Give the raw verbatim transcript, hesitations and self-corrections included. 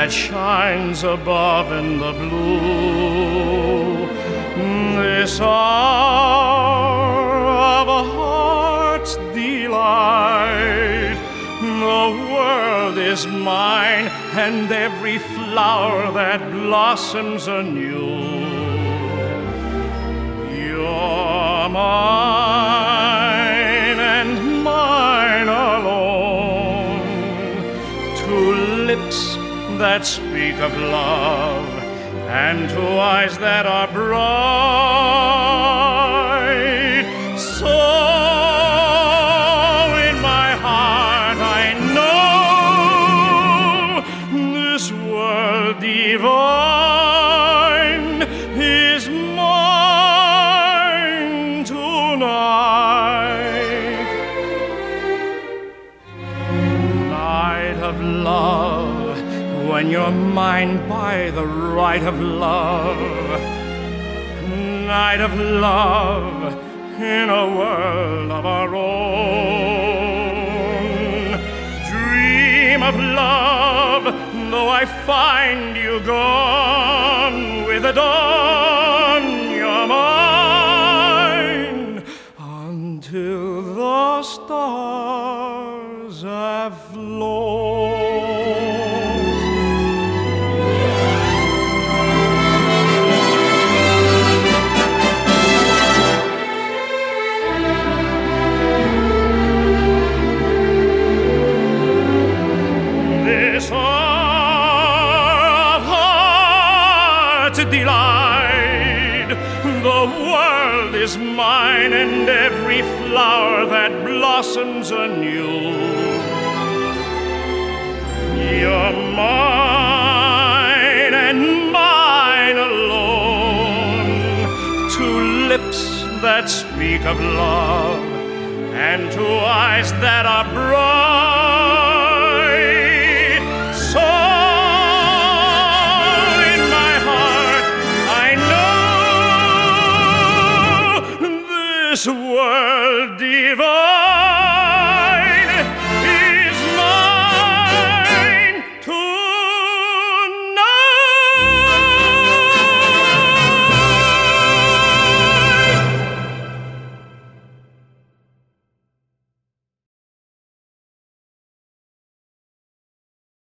that shines above in the blue. This hour of a heart's delight, the world is mine, and every flower that blossoms anew. You're mine and mine alone, two lips that speak of love, and two eyes that are bright. So in my heart I know this world divine is mine tonight. Night of love, when you're mine by the right of love. Night of love in a world of our own. Dream of love, though I find you gone with the dawn. You're mine until the stars have flown. Delight, the world is mine, and every flower that blossoms anew. You're mine and mine alone, two lips that speak of love, and two eyes that are bright.